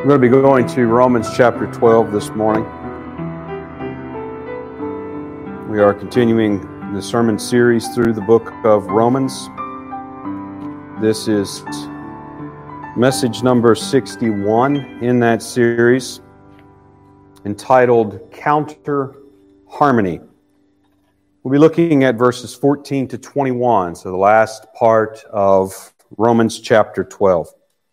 I'm going to be going to Romans chapter 12 this morning. We are continuing the sermon series through the book of Romans. This is message number 61 in that series, entitled Counter Harmony. We'll be looking at verses 14 to 21, so the last part of Romans chapter 12.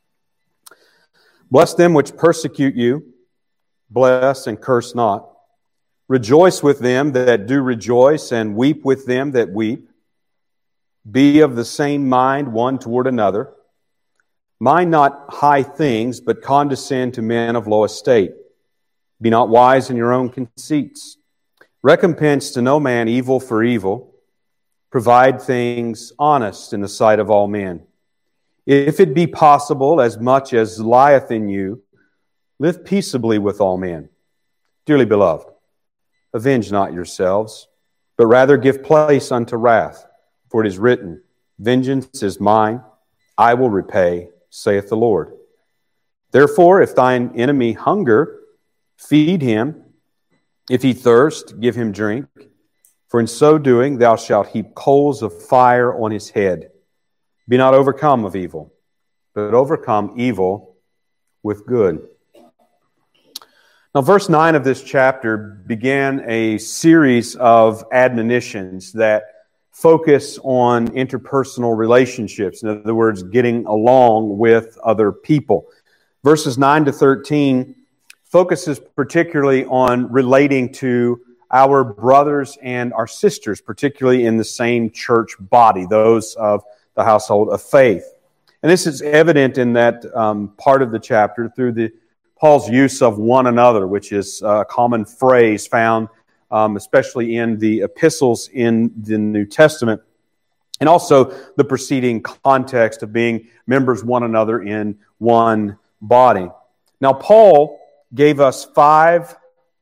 Bless them which persecute you, bless and curse not. Rejoice with them that do rejoice, and weep with them that weep. Be of the same mind one toward another. Mind not high things, but condescend to men of low estate. Be not wise in your own conceits. Recompense to no man evil for evil. Provide things honest in the sight of all men. If it be possible, as much as lieth in you, live peaceably with all men. Dearly beloved, avenge not yourselves, but rather give place unto wrath. For it is written, Vengeance is mine, I will repay, saith the Lord. Therefore, if thine enemy hunger, feed him. If he thirst, give him drink. For in so doing thou shalt heap coals of fire on his head. Be not overcome of evil, but overcome evil with good. Now, verse 9 of this chapter began a series of admonitions that focus on interpersonal relationships. In other words, getting along with other people. Verses 9 to 13 focuses particularly on relating to our brothers and our sisters, particularly in the same church body, those of the household of faith. And this is evident in that part of the chapter through Paul's use of one another, which is a common phrase found especially in the epistles in the New Testament, and also the preceding context of being members one another in one body. Now, Paul gave us five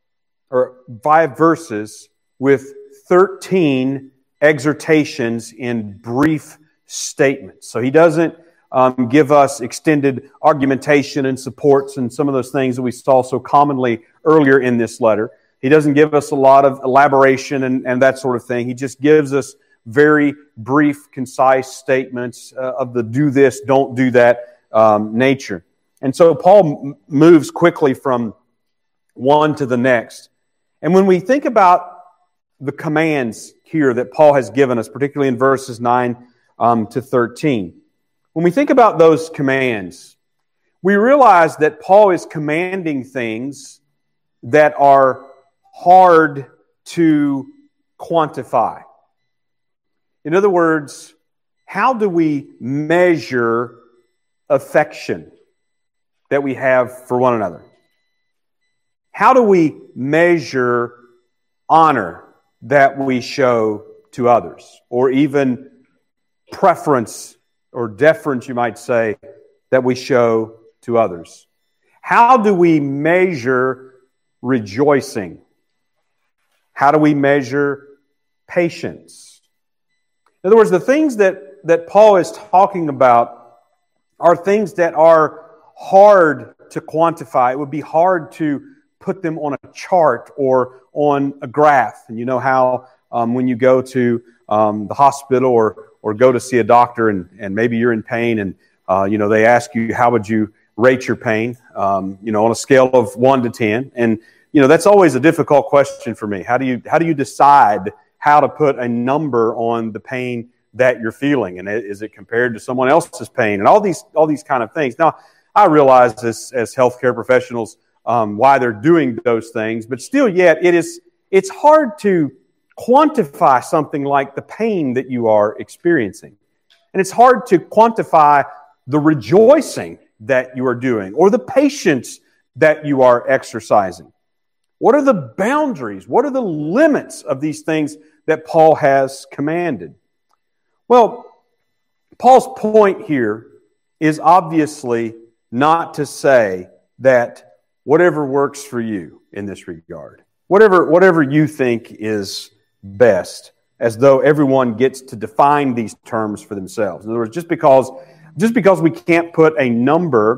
verses with 13 exhortations in brief statements. So he doesn't give us extended argumentation and supports and some of those things that we saw so commonly earlier in this letter. He doesn't give us a lot of elaboration and that sort of thing. He just gives us very brief, concise statements of the do this, don't do that nature. And so Paul moves quickly from one to the next. And when we think about the commands here that Paul has given us, particularly in verses 9 to 13, when we think about those commands, we realize that Paul is commanding things that are hard to quantify. In other words, how do we measure affection that we have for one another? How do we measure honor that we show to others? Or even preference or deference, you might say, that we show to others? How do we measure rejoicing? How do we measure patience? In other words, the things that Paul is talking about are things that are hard to quantify. It would be hard to put them on a chart or on a graph. And you know how when you go to the hospital or go to see a doctor and maybe you're in pain and they ask you, how would you rate your pain, on a scale of 1 to 10. And, that's always a difficult question for me. How do you decide how to put a number on the pain that you're feeling? And is it compared to someone else's pain? And all these kind of things. Now, I realize this as healthcare professionals why they're doing those things, but still yet it's hard to quantify something like the pain that you are experiencing. And it's hard to quantify the rejoicing that you are doing or the patience that you are exercising. What are the boundaries? What are the limits of these things that Paul has commanded? Well, Paul's point here is obviously not to say that whatever works for you in this regard, whatever you think is best, as though everyone gets to define these terms for themselves. In other words, just because we can't put a number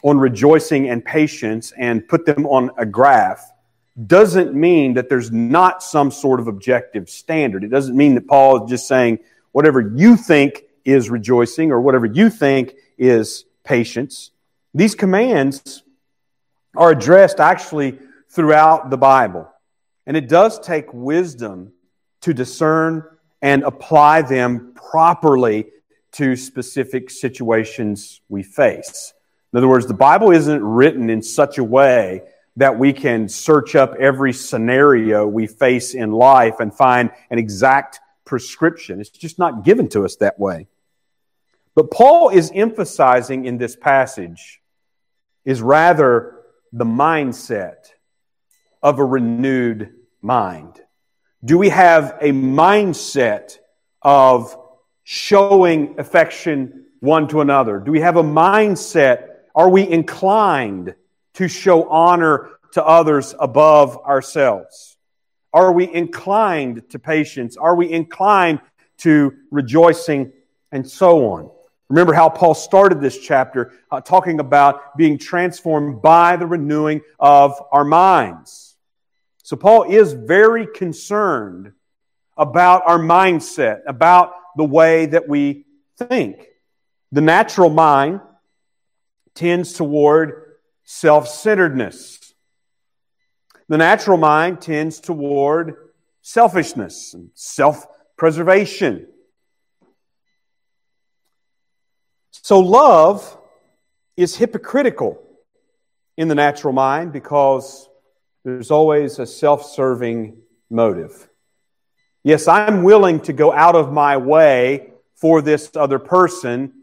on rejoicing and patience and put them on a graph doesn't mean that there's not some sort of objective standard. It doesn't mean that Paul is just saying whatever you think is rejoicing or whatever you think is patience. These commands are addressed actually throughout the Bible. And it does take wisdom to discern and apply them properly to specific situations we face. In other words, the Bible isn't written in such a way that we can search up every scenario we face in life and find an exact prescription. It's just not given to us that way. But Paul is emphasizing in this passage is rather the mindset of a renewed mind. Do we have a mindset of showing affection one to another? Do we have a mindset? Are we inclined to show honor to others above ourselves? Are we inclined to patience? Are we inclined to rejoicing and so on? Remember how Paul started this chapter talking about being transformed by the renewing of our minds. So Paul is very concerned about our mindset, about the way that we think. The natural mind tends toward self-centeredness. The natural mind tends toward selfishness and self-preservation. So love is hypocritical in the natural mind because there's always a self-serving motive. Yes, I'm willing to go out of my way for this other person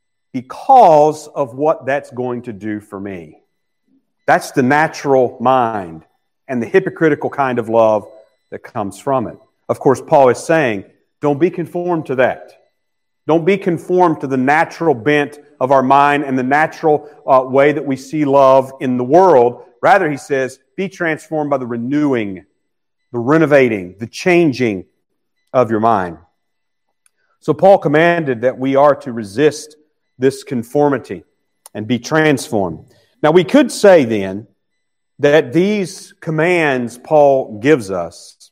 because of what that's going to do for me. That's the natural mind and the hypocritical kind of love that comes from it. Of course, Paul is saying, don't be conformed to that. Don't be conformed to the natural bent of our mind and the natural way that we see love in the world. Rather, he says, be transformed by the renewing, the renovating, the changing of your mind. So Paul commanded that we are to resist this conformity and be transformed. Now, we could say then that these commands Paul gives us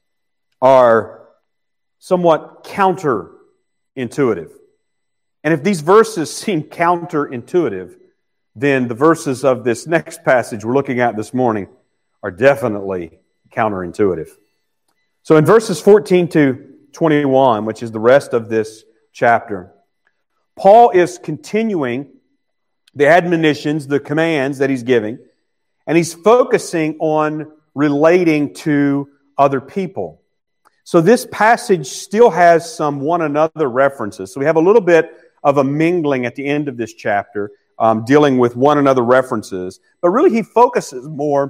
are somewhat counterintuitive. And if these verses seem counterintuitive, then the verses of this next passage we're looking at this morning are definitely counterintuitive. So in verses 14 to 21, which is the rest of this chapter, Paul is continuing the admonitions, the commands that he's giving, and he's focusing on relating to other people. So this passage still has some one another references. So we have a little bit of a mingling at the end of this chapter, dealing with one another references. But really he focuses more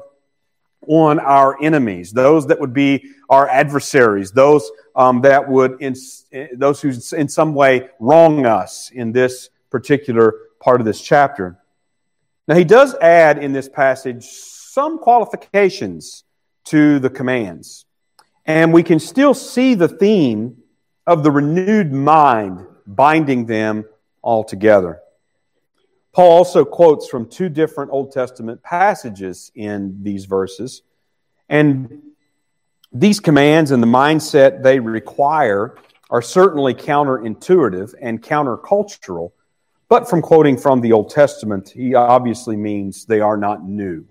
on our enemies, those that would be our adversaries, those that would, those who in some way wrong us in this particular part of this chapter. Now he does add in this passage some qualifications to the commands. And we can still see the theme of the renewed mind binding them all together. Paul also quotes from two different Old Testament passages in these verses. And these commands and the mindset they require are certainly counterintuitive and countercultural. But from quoting from the Old Testament, he obviously means they are not new.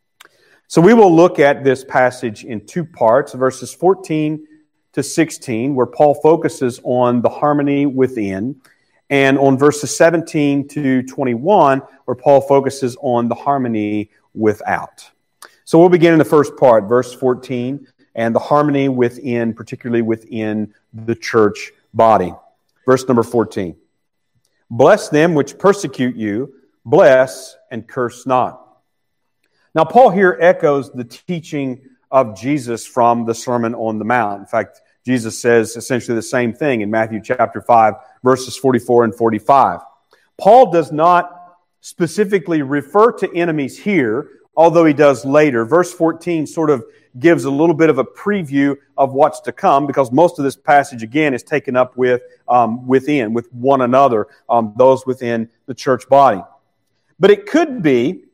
So we will look at this passage in two parts, verses 14 to 16, where Paul focuses on the harmony within, and on verses 17 to 21, where Paul focuses on the harmony without. So we'll begin in the first part, verse 14, and the harmony within, particularly within the church body. Verse number 14. Bless them which persecute you, bless and curse not. Now, Paul here echoes the teaching of Jesus from the Sermon on the Mount. In fact, Jesus says essentially the same thing in Matthew chapter 5, verses 44 and 45. Paul does not specifically refer to enemies here, although he does later. Verse 14 sort of gives a little bit of a preview of what's to come, because most of this passage, again, is taken up with with one another, those within the church body. But it could be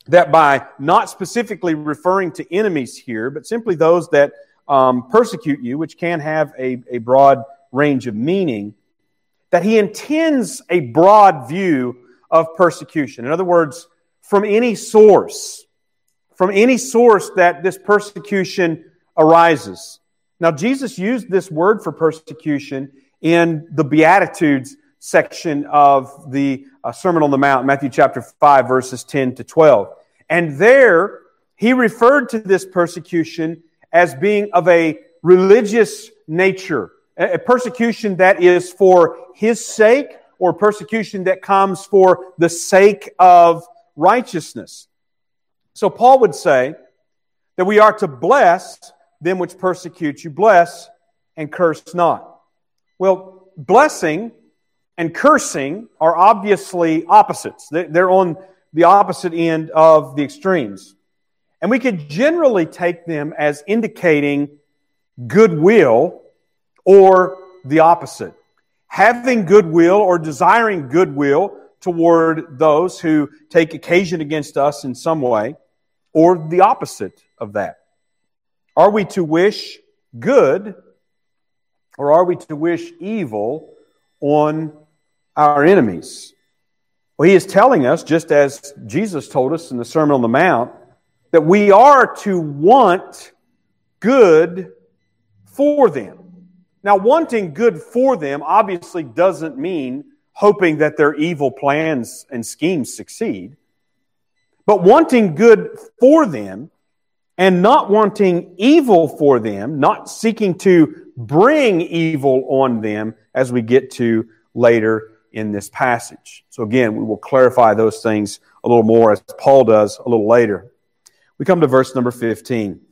that by not specifically referring to enemies here, but simply those that persecute you, which can have a broad range of meaning, that he intends a broad view of persecution. In other words, from any source that this persecution arises. Now, Jesus used this word for persecution in the Beatitudes section of the Sermon on the Mount, Matthew chapter 5, verses 10 to 12. And there, he referred to this persecution as being of a religious nature, a persecution that is for his sake, or persecution that comes for the sake of righteousness. So Paul would say that we are to bless them which persecute you, bless and curse not. Well, blessing and cursing are obviously opposites. They're on the opposite end of the extremes. And we could generally take them as indicating goodwill or the opposite. Having goodwill or desiring goodwill toward those who take occasion against us in some way, or the opposite of that. Are we to wish good, or are we to wish evil on our enemies? Well, he is telling us, just as Jesus told us in the Sermon on the Mount, that we are to want good for them. Now, wanting good for them obviously doesn't mean hoping that their evil plans and schemes succeed. But wanting good for them and not wanting evil for them, not seeking to bring evil on them, as we get to later in this passage. So again, we will clarify those things a little more, as Paul does a little later. We come to verse number 15.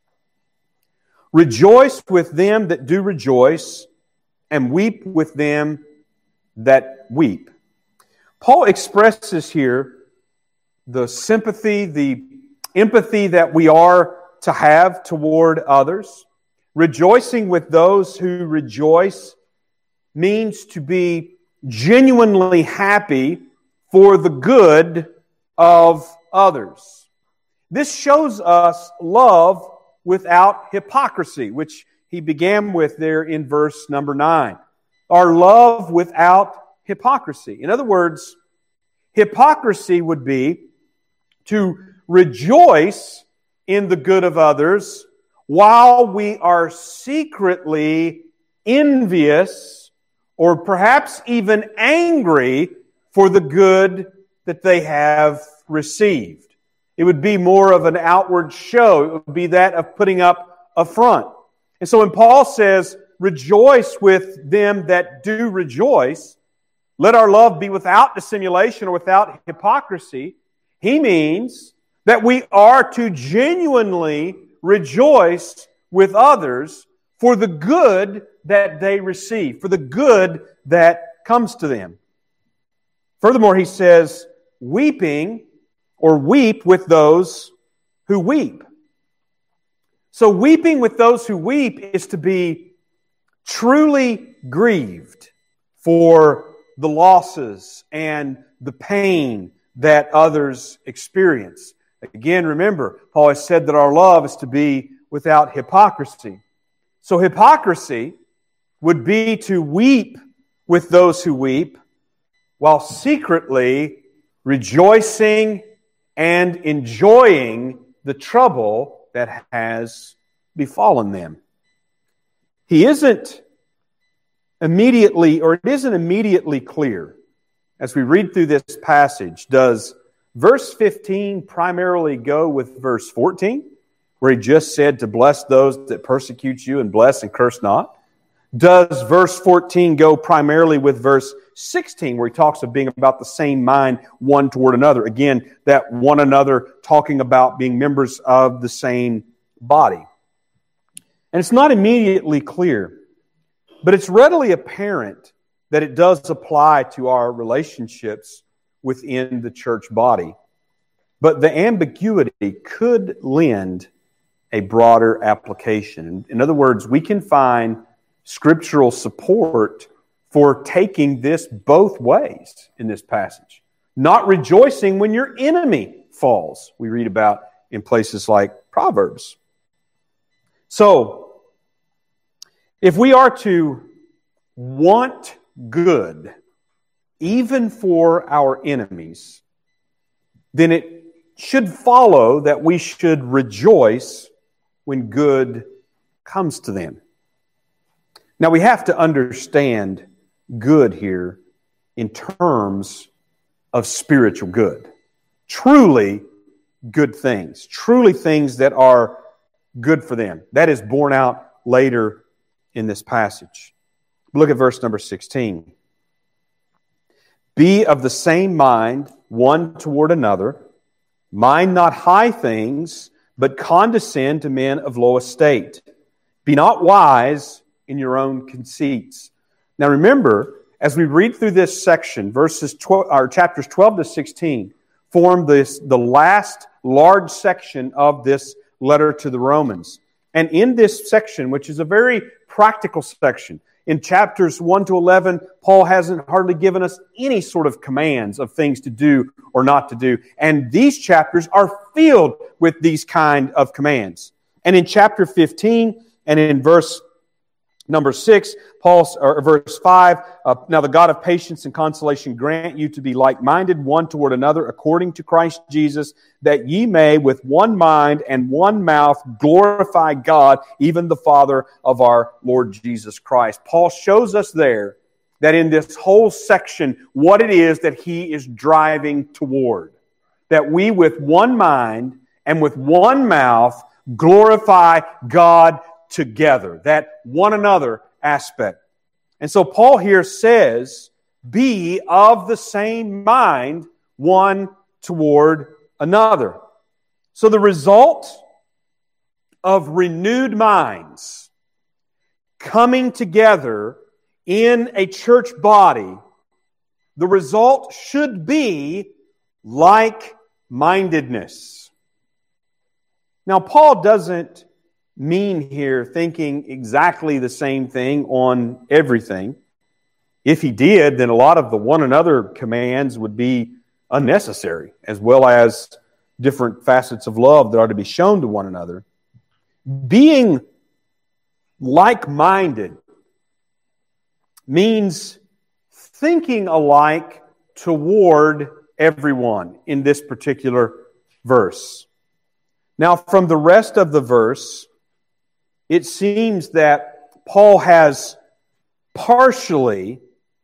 Rejoice with them that do rejoice, and weep with them that weep. Paul expresses here the sympathy, the empathy that we are to have toward others. Rejoicing with those who rejoice means to be genuinely happy for the good of others. This shows us love without hypocrisy, which he began with there in verse number 9. Our love without hypocrisy. In other words, hypocrisy would be to rejoice in the good of others while we are secretly envious or perhaps even angry for the good that they have received. It would be more of an outward show. It would be that of putting up a front. And so when Paul says, rejoice with them that do rejoice, let our love be without dissimulation or without hypocrisy, he means that we are to genuinely rejoice with others for the good that they receive, for the good that comes to them. Furthermore, he says, weeping or weep with those who weep. So weeping with those who weep is to be truly grieved for the losses and the pain that others experience. Again, remember, Paul has said that our love is to be without hypocrisy. So hypocrisy would be to weep with those who weep while secretly rejoicing and enjoying the trouble that has befallen them. It isn't immediately clear as we read through this passage. Does verse 15 primarily go with verse 14, where he just said to bless those that persecute you and bless and curse not? Does verse 14 go primarily with verse 16, where he talks of being about the same mind one toward another? Again, that one another talking about being members of the same body. And it's not immediately clear, but it's readily apparent that it does apply to our relationships within the church body. But the ambiguity could lend a broader application. In other words, we can find scriptural support for taking this both ways in this passage. Not rejoicing when your enemy falls. We read about in places like Proverbs. So, if we are to want good, even for our enemies, then it should follow that we should rejoice when good comes to them. Now, we have to understand good here in terms of spiritual good. Truly good things. Truly things that are good for them. That is borne out later in this passage. Look at verse number 16. Be of the same mind one toward another. Mind not high things, but condescend to men of low estate. Be not wise in your own conceits. Now remember, as we read through this section, chapters 12 to 16 form the last large section of this letter to the Romans. And in this section, which is a very practical section, in chapters 1 to 11, Paul hasn't hardly given us any sort of commands of things to do or not to do. And these chapters are filled with these kind of commands. And in chapter 15 and in verse number 6, verse 5, now the God of patience and consolation grant you to be like-minded one toward another according to Christ Jesus, that ye may with one mind and one mouth glorify God, even the Father of our Lord Jesus Christ. Paul shows us there that in this whole section, what it is that he is driving toward. That we with one mind and with one mouth glorify God together. That one another aspect. And so Paul here says, be of the same mind one toward another. So the result of renewed minds coming together in a church body, the result should be like-mindedness. Now, Paul doesn't mean here thinking exactly the same thing on everything. If he did, then a lot of the one another commands would be unnecessary, as well as different facets of love that are to be shown to one another. Being like-minded means thinking alike toward everyone in this particular verse. Now, from the rest of the verse, it seems that Paul has partiality,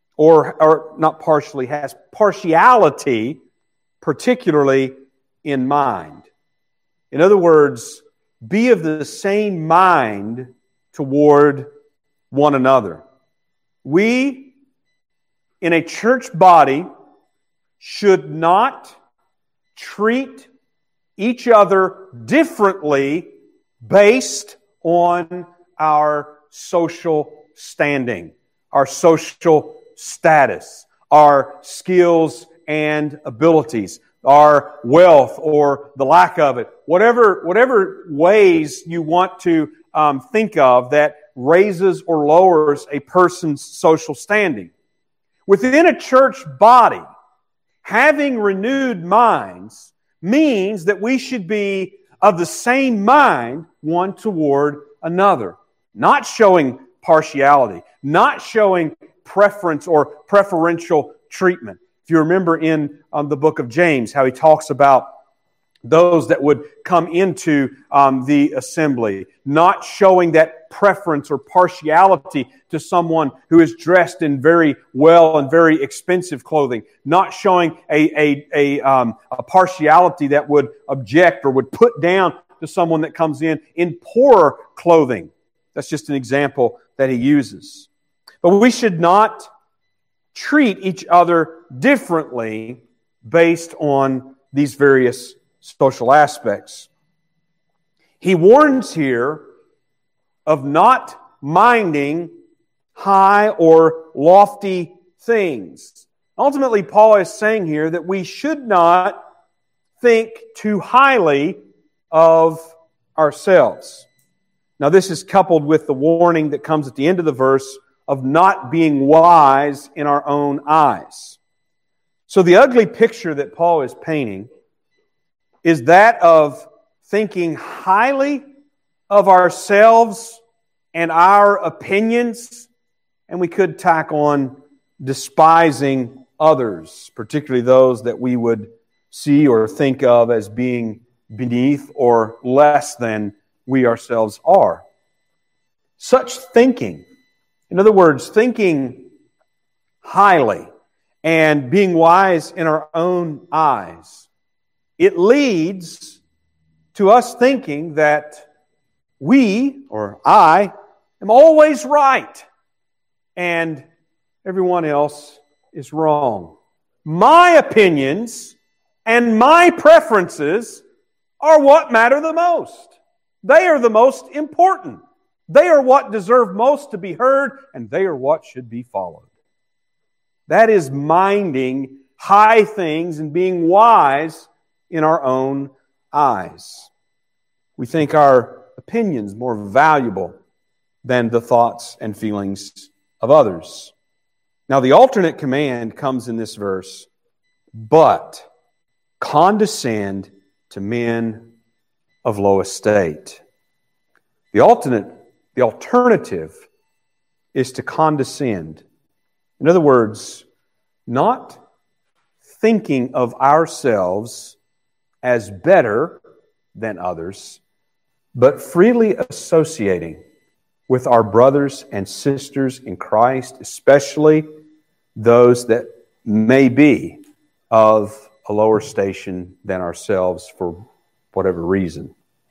particularly in mind. In other words, be of the same mind toward one another. We, in a church body, should not treat each other differently based on our social standing, our social status, our skills and abilities, our wealth or the lack of it, whatever ways you want to think of that raises or lowers a person's social standing. Within a church body, having renewed minds means that we should be of the same mind one toward another, not showing partiality, not showing preference or preferential treatment. If you remember in the book of James, how he talks about those that would come into the assembly, not showing that preference or partiality to someone who is dressed in very well and very expensive clothing, not showing a partiality that would object or would put down to someone that comes in poorer clothing. That's just an example that he uses. But we should not treat each other differently based on these various social aspects. He warns here of not minding high or lofty things. Ultimately, Paul is saying here that we should not think too highly of ourselves. Now, this is coupled with the warning that comes at the end of the verse of not being wise in our own eyes. So the ugly picture that Paul is painting is that of thinking highly of ourselves and our opinions, and we could tack on despising others, particularly those that we would see or think of as being beneath or less than we ourselves are. Such thinking, in other words, thinking highly and being wise in our own eyes, it leads to us thinking that we, or I, am always right and everyone else is wrong. My opinions and my preferences are what matter the most. They are the most important. They are what deserve most to be heard, and they are what should be followed. That is minding high things and being wise in our own eyes. We think our opinions more valuable than the thoughts and feelings of others. Now, the alternate command comes in this verse, but condescend to men of low estate. The alternative is to condescend. In other words, not thinking of ourselves as better than others, but freely associating with our brothers and sisters in Christ, especially those that may be of a lower station than ourselves for whatever reason.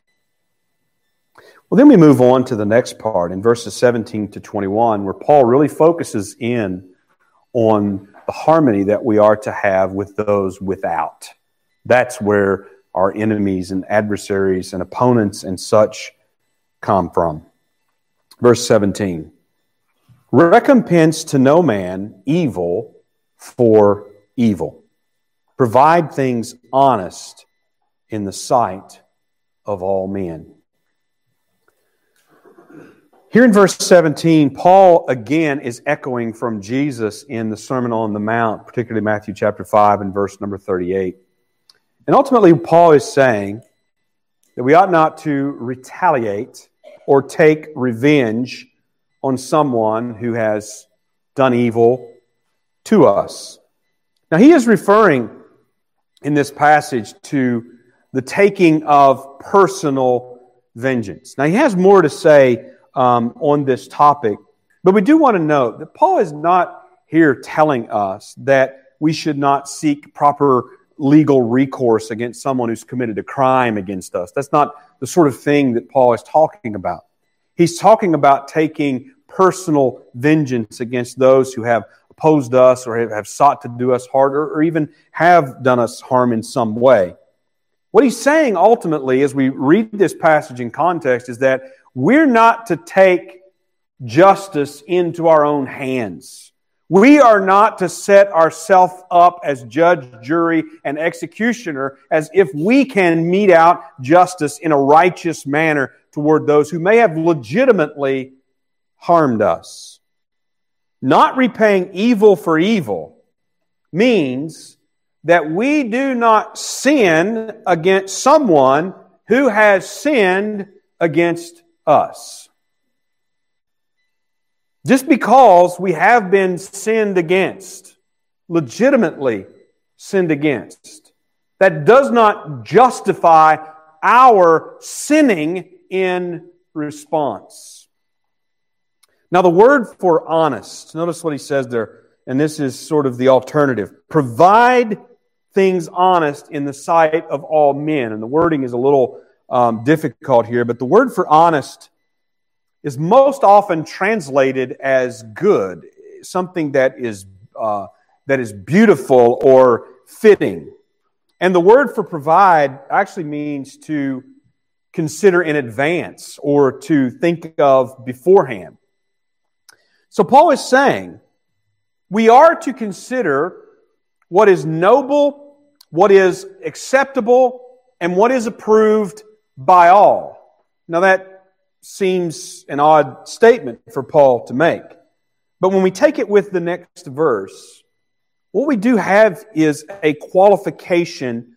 Well, then we move on to the next part in verses 17 to 21, where Paul really focuses in on the harmony that we are to have with those without. That's where our enemies and adversaries and opponents and such come from. Verse 17, recompense to no man evil for evil. Provide things honest in the sight of all men. Here in verse 17, Paul again is echoing from Jesus in the Sermon on the Mount, particularly Matthew chapter 5 and verse number 38. And ultimately, Paul is saying that we ought not to retaliate or take revenge on someone who has done evil to us. Now, he is referring in this passage to the taking of personal vengeance. Now, he has more to say on this topic, but we do want to note that Paul is not here telling us that we should not seek proper legal recourse against someone who's committed a crime against us. That's not the sort of thing that Paul is talking about. He's talking about taking personal vengeance against those who have opposed us or have sought to do us harm or even have done us harm in some way. What he's saying ultimately, as we read this passage in context, is that we're not to take justice into our own hands. We are not to set ourselves up as judge, jury, and executioner as if we can mete out justice in a righteous manner toward those who may have legitimately harmed us. Not repaying evil for evil means that we do not sin against someone who has sinned against us. Just because we have been sinned against, legitimately sinned against, that does not justify our sinning in response. Now, the word for honest, notice what he says there, and this is sort of the alternative. Provide things honest in the sight of all men. And the wording is a little difficult here, but the word for honest is most often translated as good, something that is beautiful or fitting. And the word for provide actually means to consider in advance or to think of beforehand. So Paul is saying we are to consider what is noble, what is acceptable, and what is approved by all. Now that seems an odd statement for Paul to make. But when we take it with the next verse, what we do have is a qualification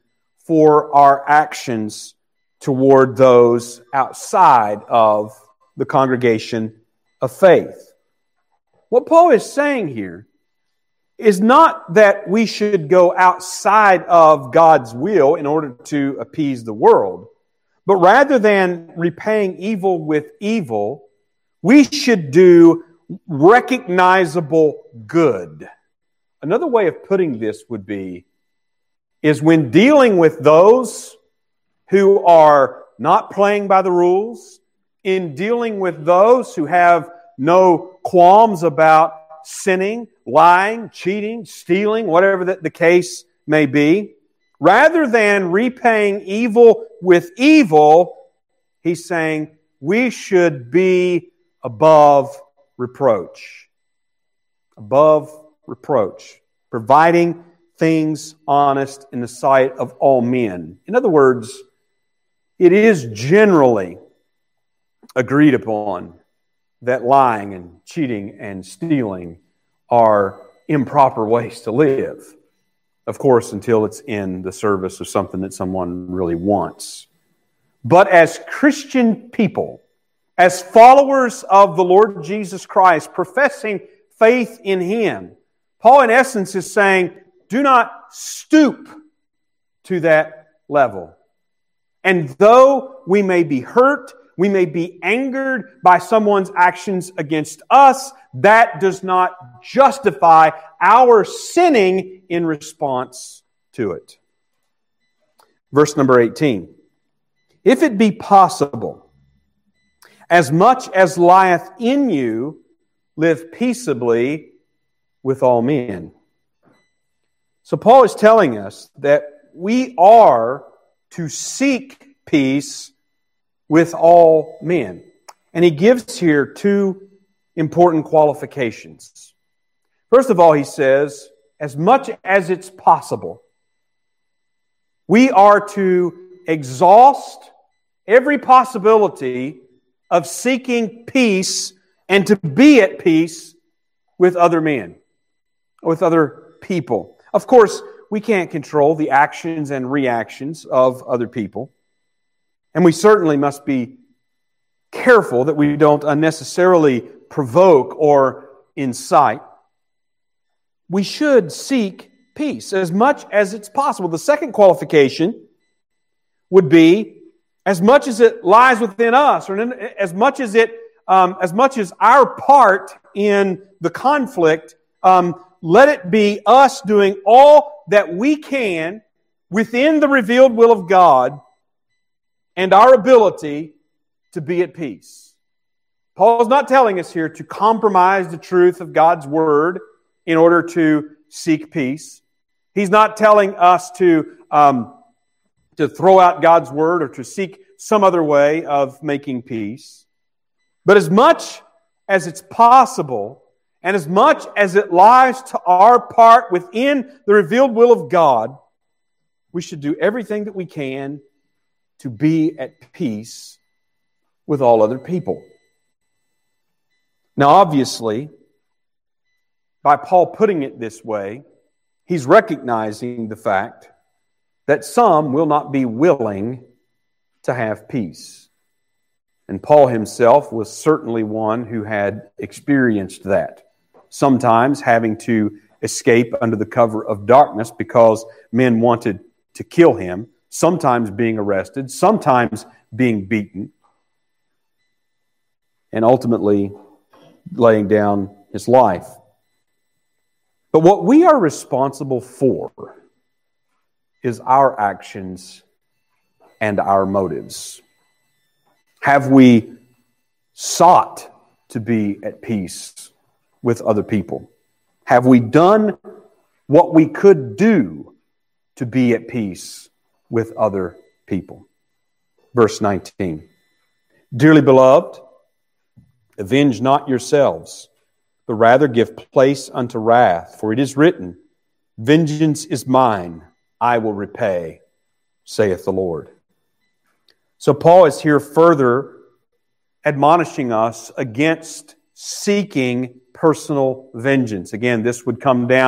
for our actions toward those outside of the congregation of faith. What Paul is saying here is not that we should go outside of God's will in order to appease the world, but rather than repaying evil with evil, we should do recognizable good. Another way of putting this would be, is when dealing with those who are not playing by the rules, in dealing with those who have no qualms about sinning, lying, cheating, stealing, whatever the case may be, rather than repaying evil with evil, he's saying we should be above reproach. Above reproach. Providing things honest in the sight of all men. In other words, it is generally agreed upon that lying and cheating and stealing are improper ways to live. Of course, until it's in the service of something that someone really wants. But as Christian people, as followers of the Lord Jesus Christ, professing faith in Him, Paul in essence is saying, do not stoop to that level. And though we may be hurt, we may be angered by someone's actions against us, that does not justify our sinning in response to it. Verse number 18. If it be possible, as much as lieth in you, live peaceably with all men. So Paul is telling us that we are to seek peace with all men. And he gives here two important qualifications. First of all, he says, as much as it's possible, we are to exhaust every possibility of seeking peace and to be at peace with other men, with other people. Of course, we can't control the actions and reactions of other people. And we certainly must be careful that we don't unnecessarily provoke or incite. We should seek peace as much as it's possible. The second qualification would be as much as it lies within us, or as much as our part in the conflict, let it be us doing all that we can within the revealed will of God and our ability to be at peace. Paul is not telling us here to compromise the truth of God's Word in order to seek peace. He's not telling us to throw out God's Word or to seek some other way of making peace. But as much as it's possible, and as much as it lies to our part within the revealed will of God, we should do everything that we can to be at peace with all other people. Now, obviously, by Paul putting it this way, he's recognizing the fact that some will not be willing to have peace. And Paul himself was certainly one who had experienced that. Sometimes having to escape under the cover of darkness because men wanted to kill him, sometimes being arrested, sometimes being beaten, and ultimately laying down his life. But what we are responsible for is our actions and our motives. Have we sought to be at peace with other people? Have we done what we could do to be at peace with other people? Verse 19. Dearly beloved, avenge not yourselves, but rather give place unto wrath. For it is written, vengeance is mine, I will repay, saith the Lord. So Paul is here further admonishing us against seeking personal vengeance. Again, this would come down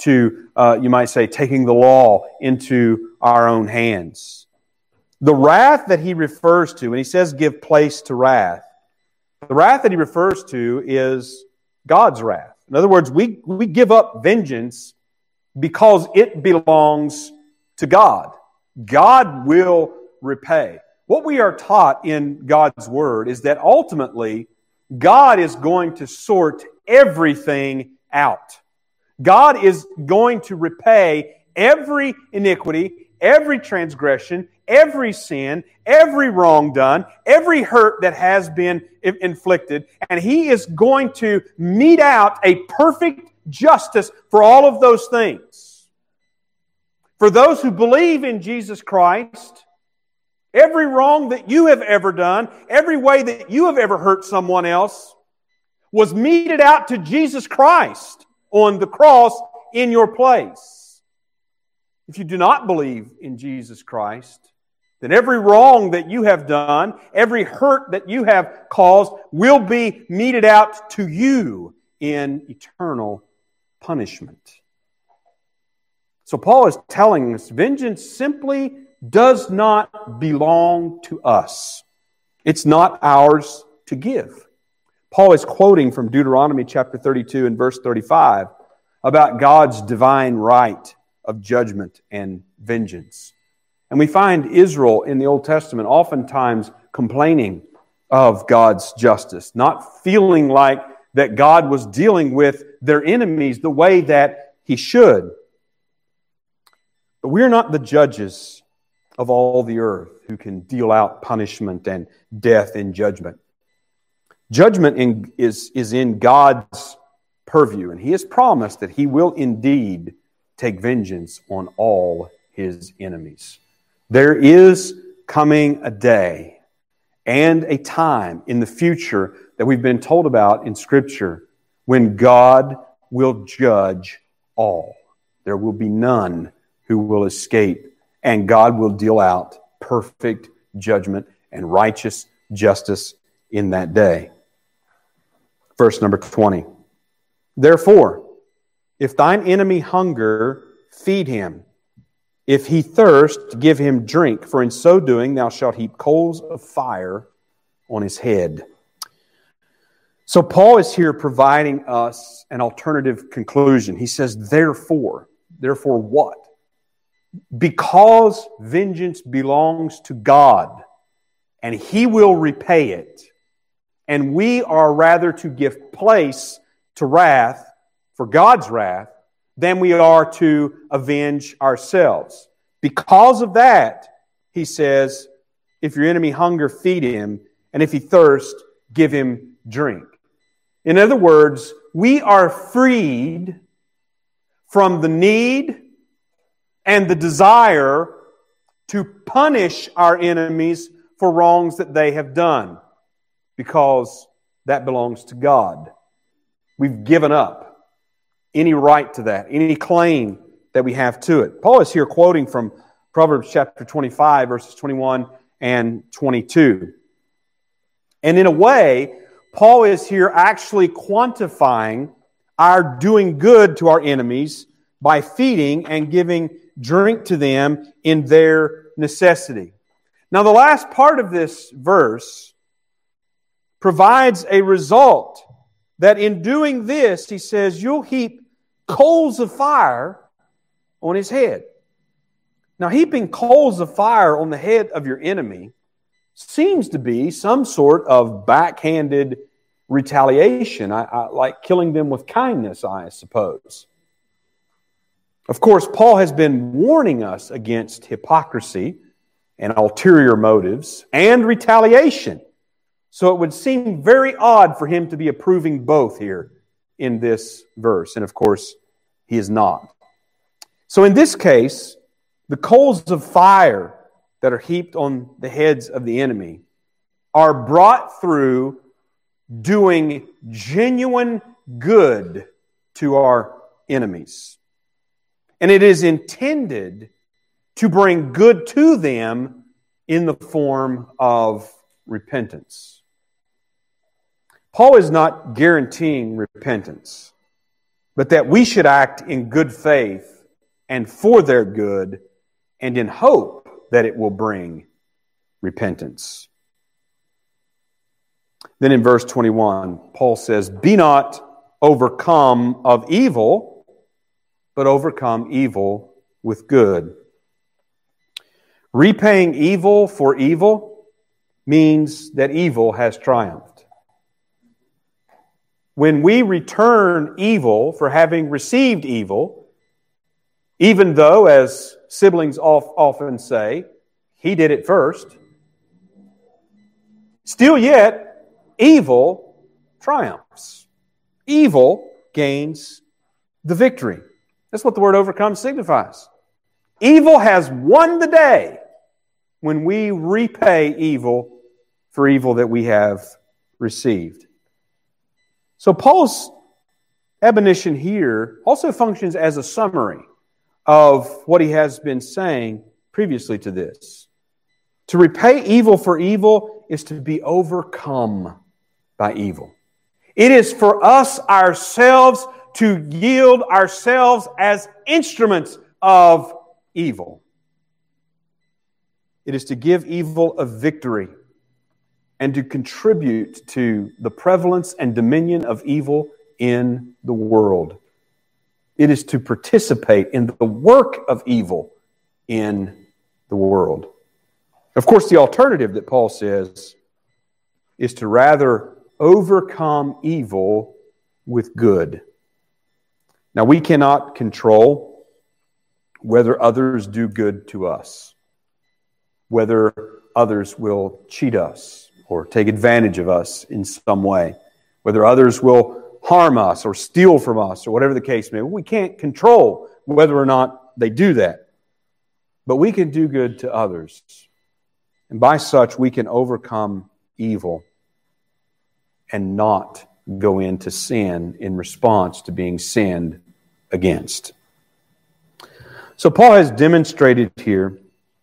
to, you might say, taking the law into our own hands. The wrath that he refers to, when he says give place to wrath, the wrath that he refers to is God's wrath. In other words, we give up vengeance because it belongs to God. God will repay. What we are taught in God's Word is that ultimately God is going to sort everything out. God is going to repay every iniquity, every transgression, every sin, every wrong done, every hurt that has been inflicted, and He is going to mete out a perfect justice for all of those things. For those who believe in Jesus Christ, every wrong that you have ever done, every way that you have ever hurt someone else, was meted out to Jesus Christ on the cross in your place. If you do not believe in Jesus Christ, then every wrong that you have done, every hurt that you have caused, will be meted out to you in eternal punishment. So Paul is telling us, vengeance simply does not belong to us. It's not ours to give. Paul is quoting from Deuteronomy chapter 32 and verse 35 about God's divine right of judgment and vengeance. And we find Israel in the Old Testament oftentimes complaining of God's justice, not feeling like that God was dealing with their enemies the way that He should. But we're not the judges of all the earth who can deal out punishment and death in judgment. Judgment is in God's purview, and He has promised that He will indeed take vengeance on all His enemies. There is coming a day and a time in the future that we've been told about in Scripture when God will judge all. There will be none who will escape, and God will deal out perfect judgment and righteous justice in that day. Verse number 20. Therefore, if thine enemy hunger, feed him. If he thirst, give him drink, for in so doing thou shalt heap coals of fire on his head. So Paul is here providing us an alternative conclusion. He says, therefore. Therefore what? Because vengeance belongs to God, and He will repay it, and we are rather to give place to wrath for God's wrath than we are to avenge ourselves. Because of that, he says, if your enemy hunger, feed him, and if he thirst, give him drink. In other words, we are freed from the need and the desire to punish our enemies for wrongs that they have done, because that belongs to God. We've given up any right to that, any claim that we have to it. Paul is here quoting from Proverbs chapter 25, verses 21 and 22. And in a way, Paul is here actually quantifying our doing good to our enemies by feeding and giving drink to them in their necessity. Now, the last part of this verse provides a result that in doing this, he says, you'll heap coals of fire on his head. Now, heaping coals of fire on the head of your enemy seems to be some sort of backhanded retaliation, like killing them with kindness, I suppose. Of course, Paul has been warning us against hypocrisy and ulterior motives and retaliation. So it would seem very odd for him to be approving both here in this verse. And of course, he is not. So in this case, the coals of fire that are heaped on the heads of the enemy are brought through doing genuine good to our enemies. And it is intended to bring good to them in the form of repentance. Paul is not guaranteeing repentance. but that we should act in good faith and for their good and in hope that it will bring repentance. Then in verse 21, Paul says, "Be not overcome of evil, but overcome evil with good." Repaying evil for evil means that evil has triumphed. When we return evil for having received evil, even though, as siblings often say, he did it first, still yet, evil triumphs. Evil gains the victory. That's what the word overcome signifies. Evil has won the day when we repay evil for evil that we have received. So Paul's admonition here also functions as a summary of what he has been saying previously to this. To repay evil for evil is to be overcome by evil. It is for us ourselves to yield ourselves as instruments of evil. It is to give evil a victory and to contribute to the prevalence and dominion of evil in the world. It is to participate in the work of evil in the world. Of course, the alternative that Paul says is to rather overcome evil with good. Now, we cannot control whether others do good to us, whether others will cheat us or take advantage of us in some way, whether others will harm us or steal from us or whatever the case may be. We can't control whether or not they do that. But we can do good to others. And by such, we can overcome evil and not go into sin in response to being sinned against. So Paul has demonstrated here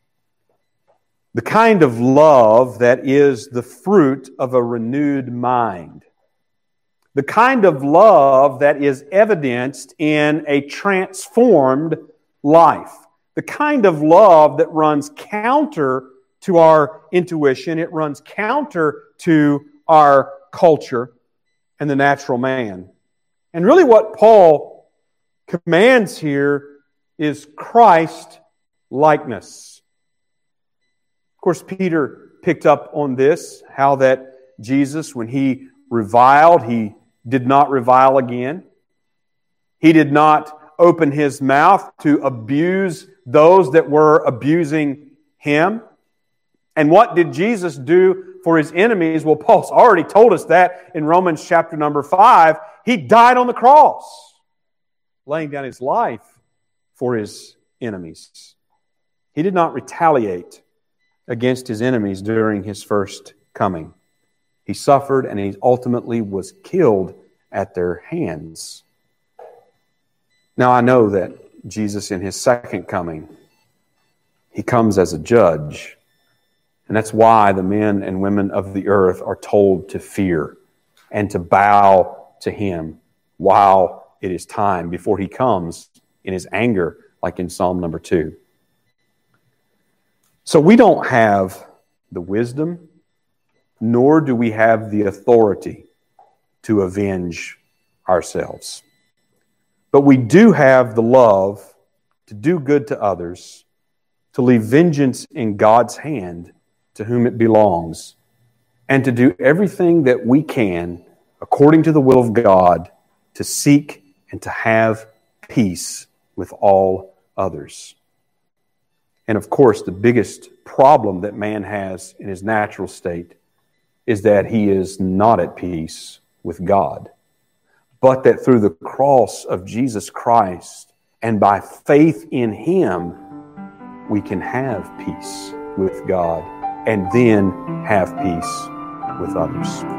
the kind of love that is the fruit of a renewed mind. The kind of love that is evidenced in a transformed life. The kind of love that runs counter to our intuition. It runs counter to our culture and the natural man. And really what Paul commands here is Christ likeness. Of course, Peter picked up on this, how that Jesus, when he reviled, he did not revile again. He did not open his mouth to abuse those that were abusing him. And what did Jesus do for his enemies? Well, Paul's already told us that in Romans chapter number 5. He died on the cross, laying down his life for his enemies. He did not retaliate against his enemies during his first coming. He suffered and he ultimately was killed at their hands. Now I know that Jesus in his second coming, he comes as a judge. And that's why the men and women of the earth are told to fear and to bow to him while it is time, before he comes in his anger, like in Psalm number 2. So we don't have the wisdom, nor do we have the authority to avenge ourselves. But we do have the love to do good to others, to leave vengeance in God's hand to whom it belongs, and to do everything that we can, according to the will of God, to seek and to have peace with all others. And of course, the biggest problem that man has in his natural state is that he is not at peace with God, but that through the cross of Jesus Christ and by faith in him, we can have peace with God and then have peace with others.